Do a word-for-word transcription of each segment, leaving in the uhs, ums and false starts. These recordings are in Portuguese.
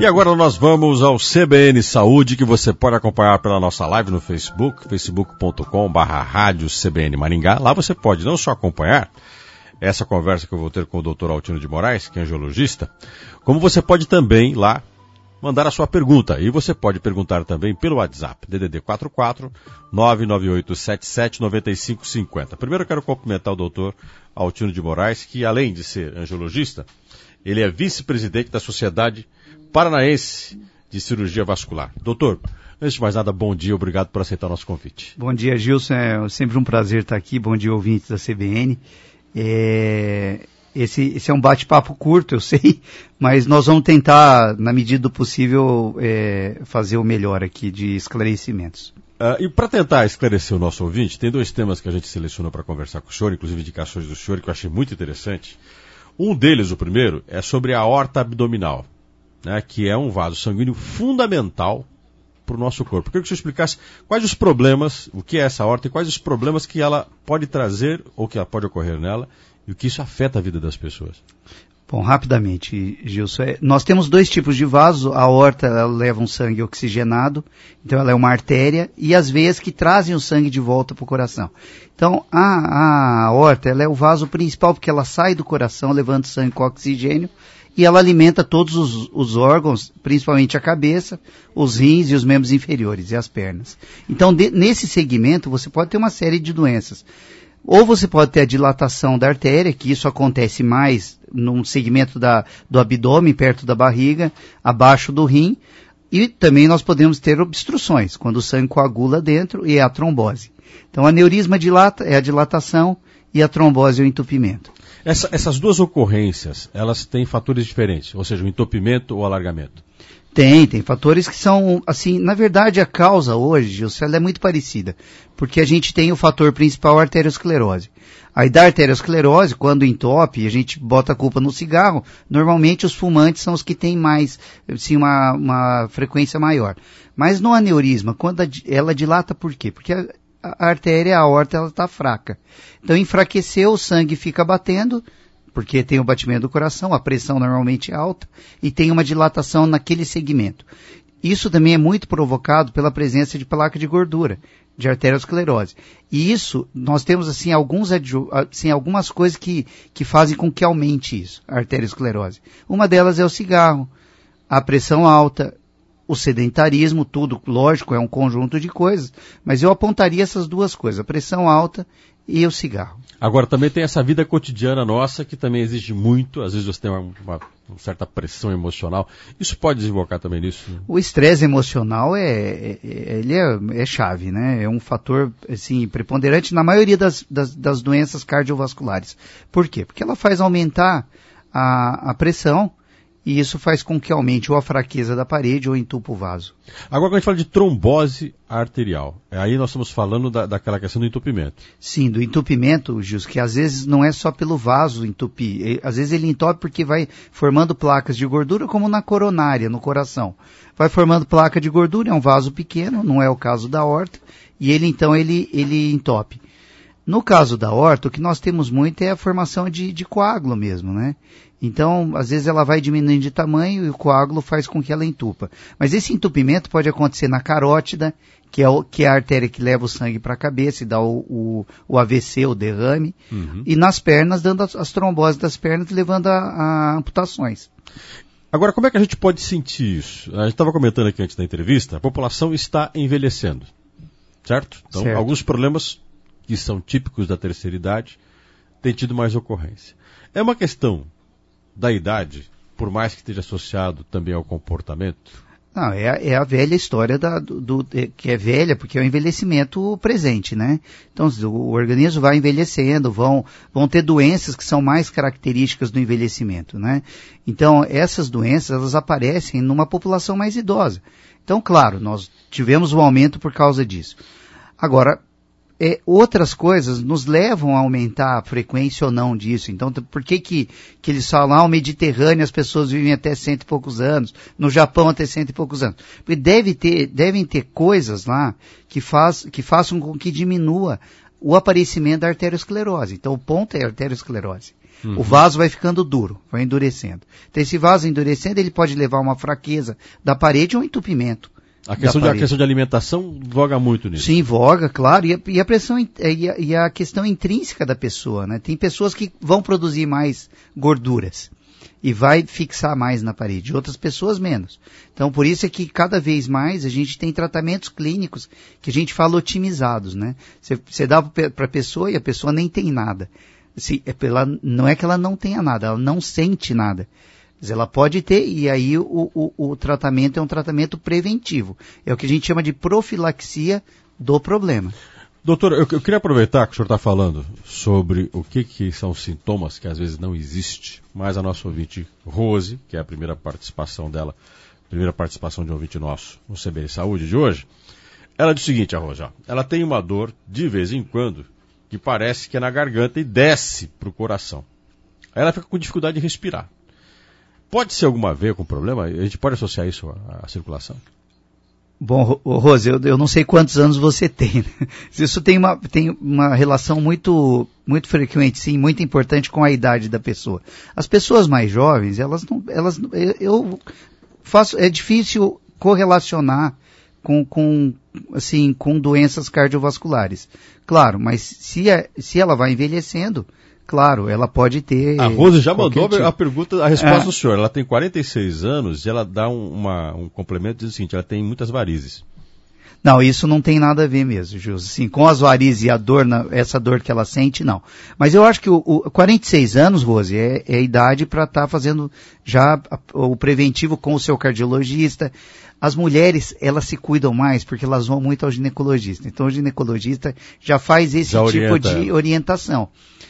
E agora nós vamos ao C B N Saúde, que você pode acompanhar pela nossa live no Facebook, facebook ponto com barra rádio C B N Maringá. Lá você pode não só acompanhar essa conversa que eu vou ter com o doutor Altino de Moraes, que é angiologista, como você pode também lá mandar a sua pergunta. E você pode perguntar também pelo WhatsApp, D D D quatro quatro nove nove oito sete sete nove cinco cinco zero. Primeiro eu quero cumprimentar o doutor Altino de Moraes, que além de ser angiologista, ele é vice-presidente da Sociedade Paranaense de Cirurgia Vascular. Doutor, antes de mais nada, bom dia, obrigado por aceitar o nosso convite. Bom dia, Gilson, é sempre um prazer estar aqui, bom dia, ouvintes da C B N. É... Esse, esse é um bate-papo curto, eu sei, mas nós vamos tentar, na medida do possível, é, fazer o melhor aqui de esclarecimentos. Uh, e para tentar esclarecer o nosso ouvinte, tem dois temas que a gente selecionou para conversar com o senhor, inclusive indicações do senhor, que eu achei muito interessante. Um deles, o primeiro, é sobre a aorta abdominal, né, que é um vaso sanguíneo fundamental para o nosso corpo. Eu queria que o senhor explicasse quais os problemas, o que é essa aorta e quais os problemas que ela pode trazer ou que ela pode ocorrer nela e o que isso afeta a vida das pessoas. Bom, rapidamente, Gilson, é, nós temos dois tipos de vaso. A aorta ela leva um sangue oxigenado, então ela é uma artéria, e as veias que trazem o sangue de volta para o coração. Então, a, a aorta ela é o vaso principal, porque ela sai do coração levando sangue com oxigênio, e ela alimenta todos os, os órgãos, principalmente a cabeça, os rins e os membros inferiores e as pernas. Então, de, nesse segmento, você pode ter uma série de doenças. Ou você pode ter a dilatação da artéria, que isso acontece mais num segmento da, do abdômen, perto da barriga, abaixo do rim. E também nós podemos ter obstruções, quando o sangue coagula dentro, e é a trombose. Então, a aneurisma dilata, é a dilatação, e a trombose é o entupimento. Essa, essas duas ocorrências, elas têm fatores diferentes, ou seja, o entupimento ou o alargamento? Tem, tem fatores que são, assim, na verdade a causa hoje, Gilson, ela é muito parecida, porque a gente tem o fator principal, a arteriosclerose. Aí da arteriosclerose, quando entope, a gente bota a culpa no cigarro, normalmente os fumantes são os que têm mais, assim, uma, uma frequência maior. Mas no aneurisma, quando a, ela dilata por quê? Porque a, a artéria, a aorta, ela está fraca. Então enfraqueceu, o sangue fica batendo, porque tem o batimento do coração, a pressão normalmente é alta, e tem uma dilatação naquele segmento. Isso também é muito provocado pela presença de placa de gordura, de arteriosclerose. E isso, nós temos assim, alguns, assim, algumas coisas que, que fazem com que aumente isso, a arteriosclerose. Uma delas é o cigarro, a pressão alta, o sedentarismo, tudo, lógico, é um conjunto de coisas, mas eu apontaria essas duas coisas, a pressão alta e o cigarro. Agora, também tem essa vida cotidiana nossa, que também exige muito, às vezes você tem uma, uma, uma certa pressão emocional. Isso pode desembocar também nisso? Né? O estresse emocional é, é, ele é, é chave, né? É um fator, assim, preponderante na maioria das, das, das doenças cardiovasculares. Por quê? Porque ela faz aumentar a, a pressão, e isso faz com que aumente ou a fraqueza da parede ou entupa o vaso. Agora, quando a gente fala de trombose arterial, aí nós estamos falando da, daquela questão do entupimento. Sim, do entupimento, Gilson, que às vezes não é só pelo vaso entupir. Às vezes ele entope porque vai formando placas de gordura, como na coronária, no coração. Vai formando placa de gordura, é um vaso pequeno, não é o caso da aorta, e ele então ele, ele entope. No caso da aorta, o que nós temos muito é a formação de, de coágulo mesmo, né? Então, às vezes ela vai diminuindo de tamanho e o coágulo faz com que ela entupa. Mas esse entupimento pode acontecer na carótida, que é, o, que é a artéria que leva o sangue para a cabeça e dá o, o, o A V C, o derrame, uhum. E nas pernas, dando as, as tromboses das pernas, levando a, a amputações. Agora, como é que a gente pode sentir isso? A gente estava comentando aqui antes da entrevista, a população está envelhecendo, certo? Então, certo. Alguns problemas que são típicos da terceira idade têm tido mais ocorrência. É uma questão da idade, por mais que esteja associado também ao comportamento? Não, é, a, é a velha história da, do, do, que é velha porque é o envelhecimento presente, né? Então o organismo vai envelhecendo, vão, vão ter doenças que são mais características do envelhecimento, né? Então essas doenças, elas aparecem numa população mais idosa. Então, claro, nós tivemos um aumento por causa disso. Agora, É, outras coisas nos levam a aumentar a frequência ou não disso. Então, por que que, que eles falam, ah, o Mediterrâneo as pessoas vivem até cento e poucos anos, no Japão até cento e poucos anos? Porque deve ter, devem ter coisas lá que, faz, que façam com que diminua o aparecimento da arteriosclerose. Então, o ponto é a arteriosclerose. Uhum. O vaso vai ficando duro, vai endurecendo. Então esse vaso endurecendo, ele pode levar a uma fraqueza da parede ou um entupimento. A questão, de, a questão de alimentação voga muito nisso. Sim, voga, claro. E a, e a pressão e a, e a questão intrínseca da pessoa, né? Tem pessoas que vão produzir mais gorduras e vai fixar mais na parede, outras pessoas menos. Então, por isso é que cada vez mais a gente tem tratamentos clínicos que a gente fala otimizados, né? Você dá para a pessoa e a pessoa nem tem nada. Se, ela, não é que ela não tenha nada, ela não sente nada. Ela pode ter, e aí o, o, o tratamento é um tratamento preventivo. É o que a gente chama de profilaxia do problema. Doutor, eu, eu queria aproveitar que o senhor está falando sobre o que, que são sintomas que às vezes não existem, mas a nossa ouvinte Rose, que é a primeira participação dela, primeira participação de um ouvinte nosso no C B N Saúde de hoje, ela diz o seguinte, a Rose, ó, ela tem uma dor de vez em quando que parece que é na garganta e desce para o coração. Aí ela fica com dificuldade de respirar. Pode ser alguma a ver com o problema? A gente pode associar isso à, à circulação? Bom, Rose, eu, eu não sei quantos anos você tem. Né? Isso tem uma, tem uma relação muito, muito frequente, sim, muito importante com a idade da pessoa. As pessoas mais jovens, elas não, elas, eu faço, é difícil correlacionar com, com, assim, com doenças cardiovasculares. Claro, mas se, a, se ela vai envelhecendo, claro, ela pode ter... A Rose já mandou tipo. a pergunta, a resposta é. do senhor. Ela tem quarenta e seis anos e ela dá um, uma, um complemento diz o seguinte, ela tem muitas varizes. Não, isso não tem nada a ver mesmo, Júlio. Assim, com as varizes e a dor, na, essa dor que ela sente, não. Mas eu acho que o, o quarenta e seis anos, Rose, é, é a idade para estar tá fazendo já a, o preventivo com o seu cardiologista. As mulheres, elas se cuidam mais porque elas vão muito ao ginecologista. Então o ginecologista já faz esse já tipo orienta. de orientação.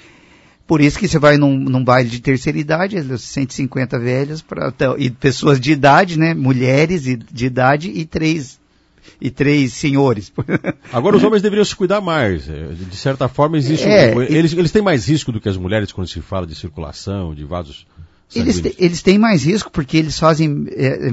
Por isso que você vai num, num baile de terceira idade, cento e cinquenta velhas, pra, e pessoas de idade, né? Mulheres de idade e três, e três senhores. Agora os homens deveriam se cuidar mais. De certa forma, existe é, um, eles, eles têm mais risco do que as mulheres quando se fala de circulação, de vasos sanguíneos. Eles, te, eles têm mais risco porque eles fazem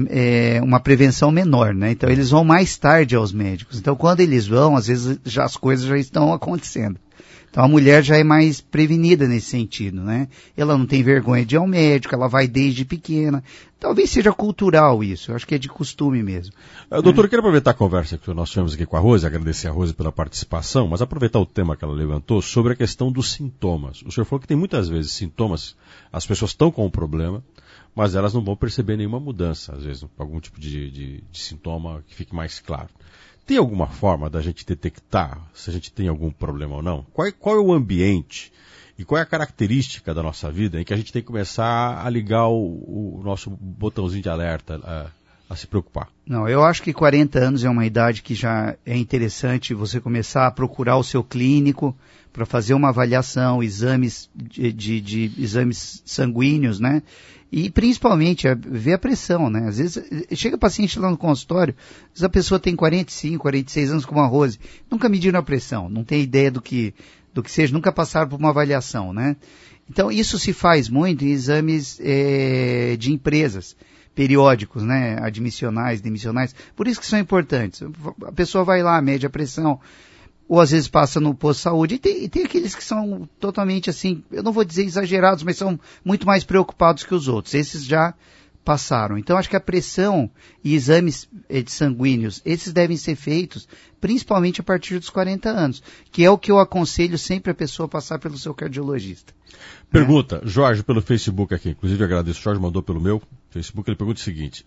é, é, uma prevenção menor, né? Então eles vão mais tarde aos médicos. Então quando eles vão, às vezes já, as coisas já estão acontecendo. Então a mulher já é mais prevenida nesse sentido, né? Ela não tem vergonha de ir ao médico, ela vai desde pequena. Talvez seja cultural isso, eu acho que é de costume mesmo. Uh, doutor, é. eu quero aproveitar a conversa que nós tivemos aqui com a Rose, agradecer a Rose pela participação, mas aproveitar o tema que ela levantou sobre a questão dos sintomas. O senhor falou que tem muitas vezes sintomas, as pessoas estão com um problema, mas elas não vão perceber nenhuma mudança, às vezes algum tipo de, de, de sintoma que fique mais claro. Tem alguma forma da gente detectar se a gente tem algum problema ou não? Qual é, qual é o ambiente e qual é a característica da nossa vida em que a gente tem que começar a ligar o, o nosso botãozinho de alerta, a, a se preocupar? Não, eu acho que quarenta anos é uma idade que já é interessante você começar a procurar o seu clínico para fazer uma avaliação, exames de, de, de exames sanguíneos, né? E principalmente é ver a pressão, né? Às vezes chega paciente lá no consultório, às vezes a pessoa tem quarenta e cinco, quarenta e seis anos como a Rose, nunca mediram a pressão, não tem ideia do que, do que seja, nunca passaram por uma avaliação, né? Então isso se faz muito em exames é, de empresas, periódicos, né? Admissionais, demissionais, por isso que são importantes. A pessoa vai lá, mede a pressão, ou às vezes passa no posto de saúde, e tem, e tem aqueles que são totalmente assim, eu não vou dizer exagerados, mas são muito mais preocupados que os outros. Esses já passaram. Então acho que a pressão e exames de sanguíneos, esses devem ser feitos principalmente a partir dos quarenta anos, que é o que eu aconselho sempre a pessoa passar pelo seu cardiologista. Pergunta, é. Jorge, pelo Facebook aqui, inclusive eu agradeço, o Jorge mandou pelo meu Facebook, ele pergunta o seguinte,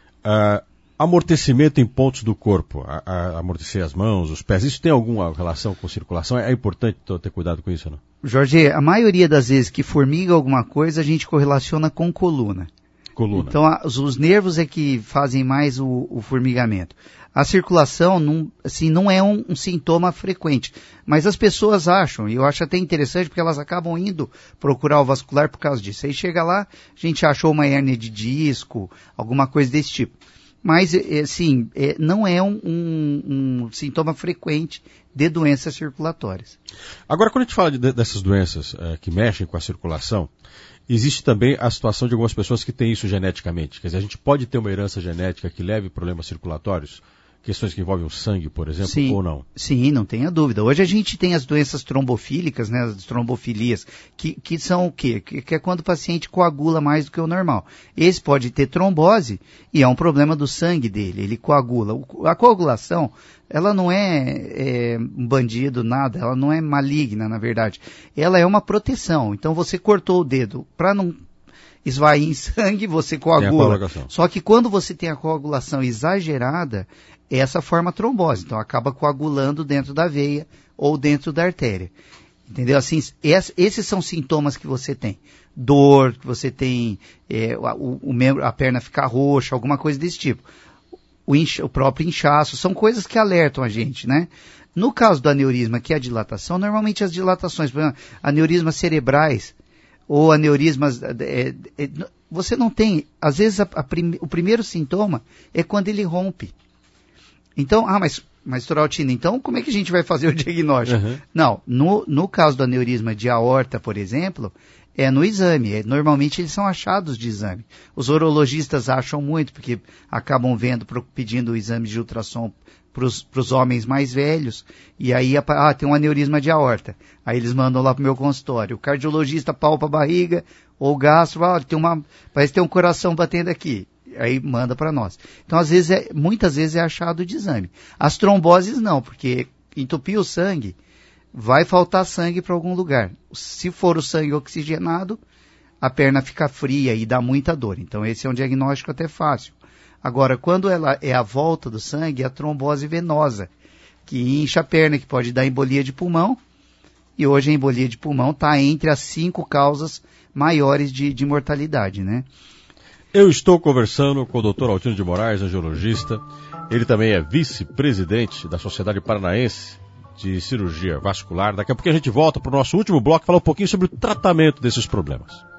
uh, amortecimento em pontos do corpo, a, a, amortecer as mãos, os pés, isso tem alguma relação com circulação? É, é importante ter cuidado com isso ou não? Jorge, a maioria das vezes que formiga alguma coisa, a gente correlaciona com coluna. Coluna. Então, a, os, os nervos é que fazem mais o, o formigamento. A circulação, não, assim, não é um, um sintoma frequente, mas as pessoas acham, e eu acho até interessante, porque elas acabam indo procurar o vascular por causa disso. Aí chega lá, a gente achou uma hérnia de disco, alguma coisa desse tipo. Mas, assim, é, não é um, um, um sintoma frequente de doenças circulatórias. Agora, quando a gente fala de, dessas doenças é, que mexem com a circulação, existe também a situação de algumas pessoas que têm isso geneticamente. Quer dizer, a gente pode ter uma herança genética que leve problemas circulatórios? questões que envolvem o sangue, por exemplo, sim, ou não? Sim, não tenha dúvida. Hoje a gente tem as doenças trombofílicas, né, as trombofilias, que, que são o quê? Que, que é quando o paciente coagula mais do que o normal. Esse pode ter trombose e é um problema do sangue dele, ele coagula. A coagulação, ela não é, é um bandido, nada, ela não é maligna, na verdade. Ela é uma proteção. Então você cortou o dedo para não esvair em sangue, você coagula. Só que quando você tem a coagulação exagerada, essa forma trombose. Então acaba coagulando dentro da veia ou dentro da artéria. Entendeu? Assim, esses são sintomas que você tem. Dor, que você tem, é, o, o membro, a perna ficar roxa, alguma coisa desse tipo. O, incha, o próprio inchaço, são coisas que alertam a gente, né? No caso do aneurisma, que é a dilatação, normalmente as dilatações, por exemplo, aneurismas cerebrais, ou aneurismas, é, é, você não tem, às vezes a, a prim, o primeiro sintoma é quando ele rompe. Então, ah, mas, mas Turaltina, então como é que a gente vai fazer o diagnóstico? Uhum. Não, no, no caso do aneurisma de aorta, por exemplo, é no exame, é, normalmente eles são achados de exame. Os urologistas acham muito, porque acabam vendo, pedindo o exame de ultrassom para os homens mais velhos, e aí, ah, tem um aneurisma de aorta. Aí eles mandam lá para o meu consultório. O cardiologista palpa a barriga, ou o gastro, ah, tem uma, parece ter um coração batendo aqui. Aí manda para nós. Então, às vezes, é, muitas vezes é achado de exame. As tromboses não, porque entupir o sangue, vai faltar sangue para algum lugar. Se for o sangue oxigenado, a perna fica fria e dá muita dor. Então, esse é um diagnóstico até fácil. Agora, quando ela é a volta do sangue, é a trombose venosa, que incha a perna, que pode dar embolia de pulmão, e hoje a embolia de pulmão está entre as cinco causas maiores de, de mortalidade, né? Eu estou conversando com o doutor Altino de Moraes, angiologista. Ele também é vice-presidente da Sociedade Paranaense de Cirurgia Vascular. Daqui a pouco a gente volta para o nosso último bloco e falar um pouquinho sobre o tratamento desses problemas.